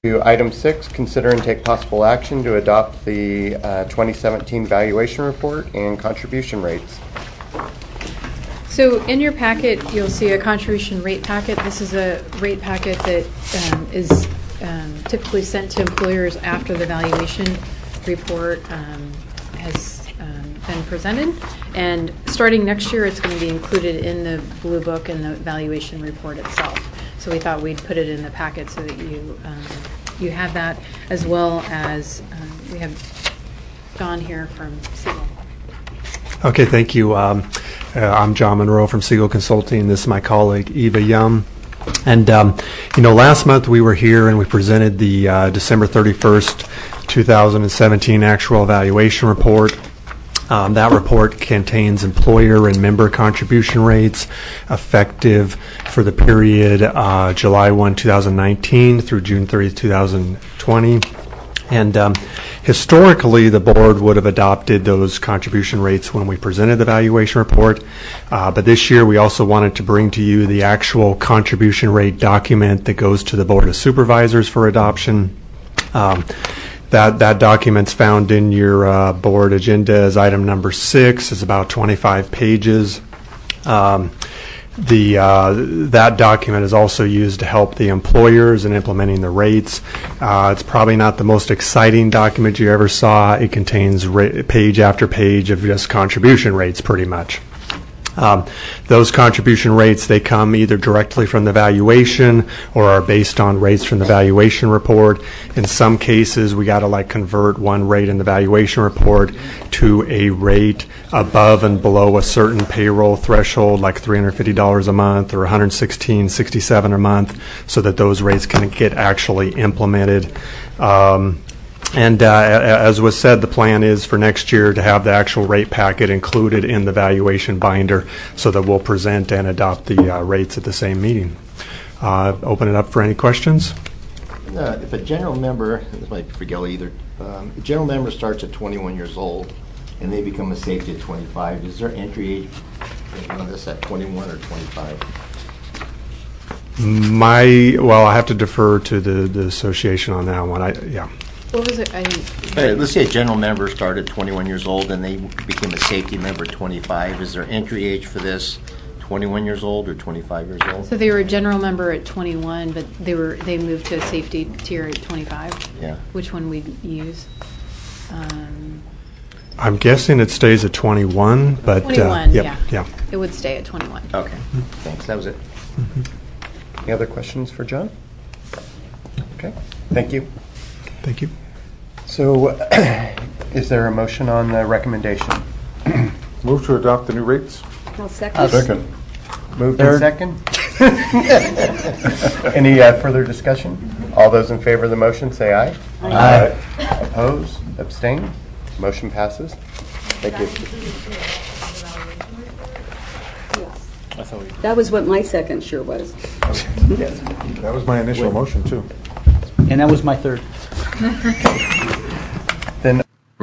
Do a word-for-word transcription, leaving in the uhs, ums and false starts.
Item six, consider and take possible action to adopt the uh, twenty seventeen valuation report and contribution rates. So in your packet, you'll see a contribution rate packet. This is a rate packet that um, is um, typically sent to employers after the valuation report um, has um, been presented. And starting next year, it's going to be included in the Blue Book and the valuation report itself. So we thought we'd put it in the packet so that you um, you have that, as well as um, we have John here from Siegel. Okay, thank you. Um, uh, I'm John Monroe from Siegel Consulting. This is my colleague Eva Yum. And um, you know, last month we were here and we presented the uh, December thirty-first, two thousand seventeen actual evaluation report. Um, that report contains employer and member contribution rates effective for the period uh, July first, two thousand nineteen through June thirtieth, two thousand twenty. And um, historically, the board would have adopted those contribution rates when we presented the valuation report. Uh, but this year, we also wanted to bring to you the actual contribution rate document that goes to the Board of Supervisors for adoption. Um, That that document's found in your uh, board agenda as item number six. It's about twenty-five pages. Um, the uh, that document is also used to help the employers in implementing the rates. Uh, it's probably not the most exciting document you ever saw. It contains ra- page after page of just contribution rates, pretty much. Um, those contribution rates, they come either directly from the valuation or are based on rates from the valuation report. In some cases, we got to like convert one rate in the valuation report to a rate above and below a certain payroll threshold, like three hundred fifty dollars a month or one hundred sixteen dollars and sixty-seven cents a month, so that those rates can get actually implemented. Um, And uh, as was said, the plan is for next year to have the actual rate packet included in the valuation binder so that we'll present and adopt the uh, rates at the same meeting. Uh, open it up for any questions. Uh, if a general member, this might be for Gil either, um, a general member starts at twenty-one years old and they become a safety at twenty-five, is there entry age on this at twenty-one or twenty-five? My, well, I have to defer to the, the association on that one. I, yeah. What was it? I didn't. Hey, let's say a general member started twenty-one years old and they became a safety member at twenty-five. Is there entry age for this twenty-one years old or twenty-five years old? So they were a general member at twenty-one, but they were they moved to a safety tier at twenty-five. Yeah. Which one we'd use? Um, I'm guessing it stays at twenty-one, but twenty-one. uh, yep, yeah. yeah. It would stay at twenty-one. Okay. Thanks. That was it. Mm-hmm. Any other questions for John? Okay, thank you. Thank you. So, is there a motion on the recommendation? Move to adopt the new rates. I'll second. Second. Moved in second. Any uh, further discussion? All those in favor of the motion say aye. Aye. Oppose? Abstain? Motion passes. Thank you. That was what my second sure was. Yes. That was my initial motion, too. And that was my third.